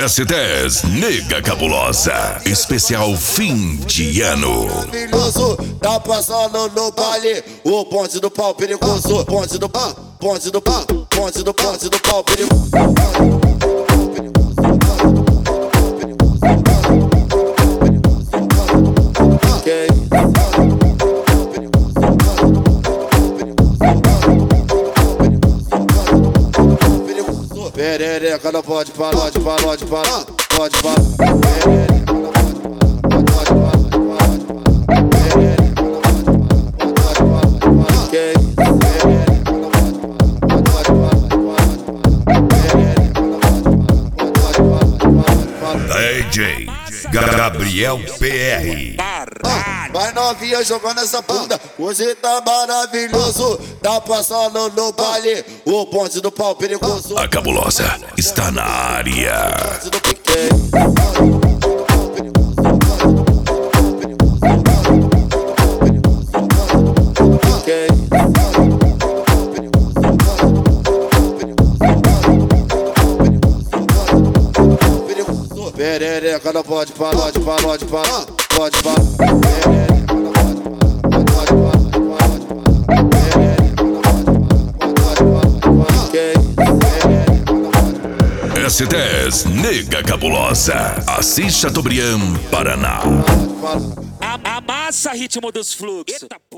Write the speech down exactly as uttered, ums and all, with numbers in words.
S dez Nega Cabulosa, especial fim de ano. Maravilhoso, tá passando no baile o ponte do pau perigoso, ponte do pau, ponte do pau, ponte do ponte do pau perigoso. Perereca não pode falar, pode falar, pode falar, pode falar. Perereca não pode falar, pode falar, D J Gabriel P R. Vai novinha jogando essa bunda, hoje tá maravilhoso. Tá passando no baile o ponte do pau perigoso. A Cabulosa está na área. Perereca não pode falar, pode falar, pode falar, pode falar. Perereca não pode falar, pode falar, pode falar. S dez Nega Cabulosa, Assis Chateaubriand, Paraná. Amassa ritmo dos fluxos.